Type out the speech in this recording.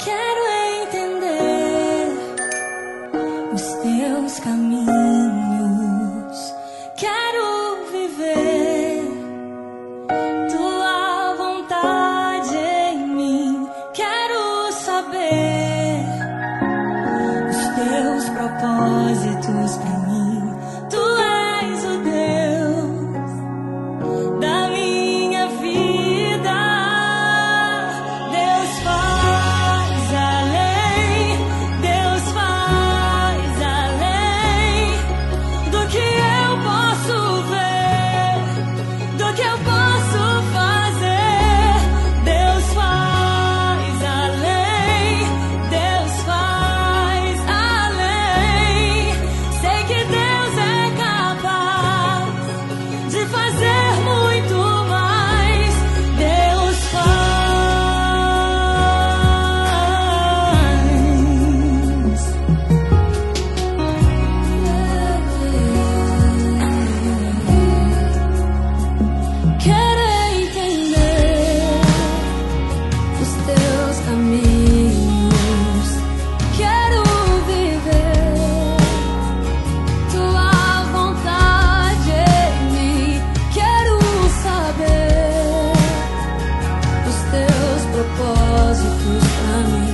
Quero entender os teus caminhos. Quero viver tua vontade em mim. Quero saber os teus propósitos pra mim. Tu és o Deus da minha vida. Deus faz além, Deus faz além do que eu posso ver, do que eu posso fazer. Deus faz além, Deus faz além. Sei que Deus é capaz de fazer muito mais. Deus faz. Quero entender os teus caminhos. Quero viver tua vontade em mim. Quero saber os teus propósitos pra mim.